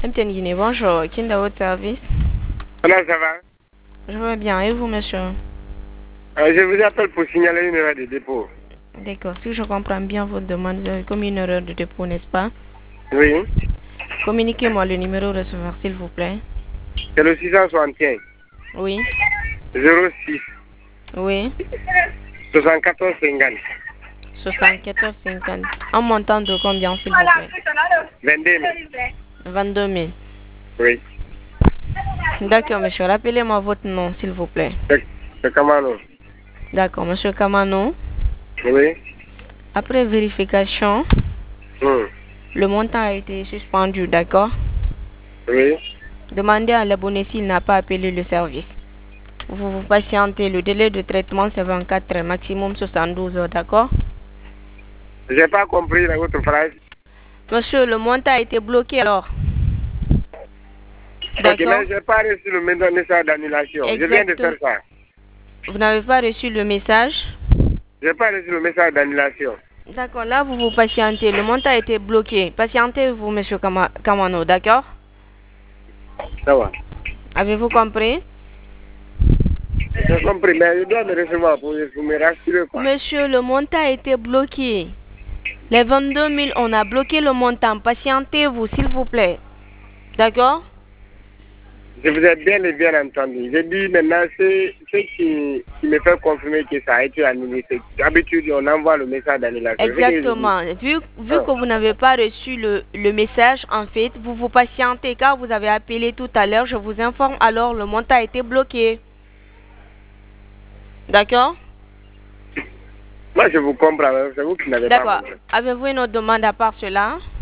MTN Guinée, bonjour. Qui est de votre service? Comment ça va? Je vais bien. Et vous, monsieur? Je vous appelle pour signaler une erreur de dépôt. D'accord. Si je comprends bien votre demande, vous avez commis une erreur de dépôt, n'est-ce pas? Oui. Communiquez-moi le numéro receveur, s'il vous plaît. C'est le 661. Oui. 06. Oui. 74 50. 74 50. Un montant de combien, s'il vous plaît? 22 000. 22 000. Oui. D'accord, monsieur. Rappelez-moi votre nom, s'il vous plaît. C'est Kamano. D'accord, monsieur Kamano. Oui. Après vérification, Hmm. le montant a été suspendu, d'accord? Oui. Demandez à l'abonné s'il n'a pas appelé le service. Vous patientez. Le délai de traitement, c'est 24 heures, maximum 72 heures, d'accord? J'ai pas compris votre phrase. Monsieur, le montant a été bloqué alors. Ok, D'accord? mais j'ai pas reçu le message d'annulation. Je viens de faire ça. Vous n'avez pas reçu le message? J'ai pas reçu le message d'annulation. D'accord, là vous patientez. Le montant a été bloqué. Patientez-vous, monsieur Kamano, d'accord? Ça va. Avez-vous compris? J'ai compris, mais je dois me recevoir pour me rassurer, quoi. Monsieur, le montant a été bloqué. Les 22 000, on a bloqué le montant. Patientez-vous, s'il vous plaît. D'accord? Je vous ai bien et bien entendu. J'ai dit maintenant, c'est ce qui me fait confirmer que ça a été annulé. D'habitude, on envoie le message d'annulation. Exactement. Vu que vous n'avez pas reçu le message, en fait, vous patientez car vous avez appelé tout à l'heure. Je vous informe alors, le montant a été bloqué. D'accord? Moi, je vous comprends. C'est vous qui n'avez pas D'accord. compris. Avez-vous une autre demande à part cela?